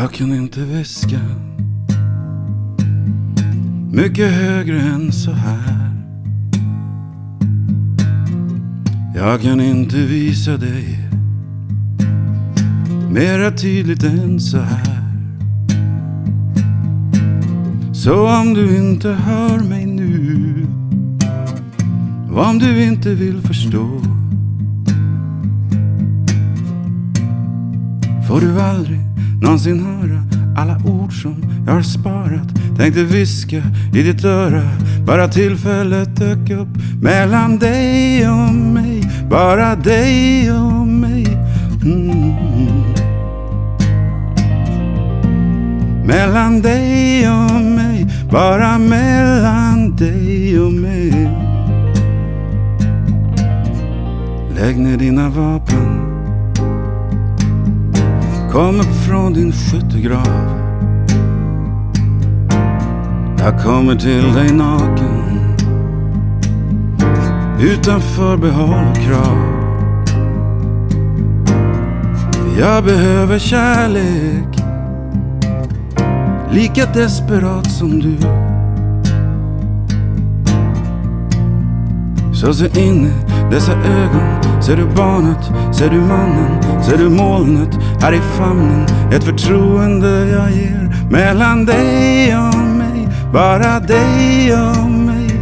Jag kan inte viska mycket högre än så här. Jag kan inte visa dig mera tydligt än så här. Så om du inte hör mig nu, om du inte vill förstå, får du aldrig någonsin höra alla ord som jag har sparat. Tänkte viska i ditt öra, bara tillfället dök upp. Mellan dig och mig, bara dig och mig. Mellan dig och mig, bara mellan dig och mig. Lägg ner dina vapen, kom upp från din skyttegrav. Jag kommer till dig naken, utan förbehåll och krav. Jag behöver kärlek, lika desperat som du. Så se in i dessa ögon, ser du barnet, ser du mannen, ser du molnet här i famnen. Ett förtroende jag ger mellan dig och mig, bara dig och mig.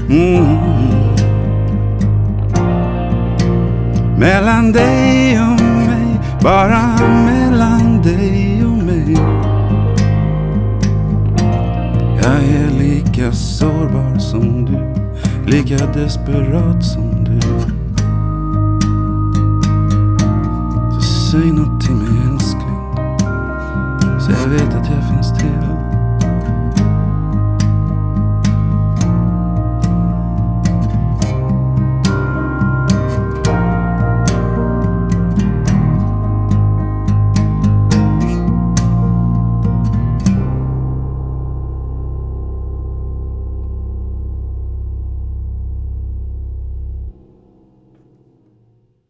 Mellan dig och mig, bara mellan dig och mig. Jag är lika sårbar som du, lika desperat som du. Så säg något till mig älskling, så jag vet att jag finns till.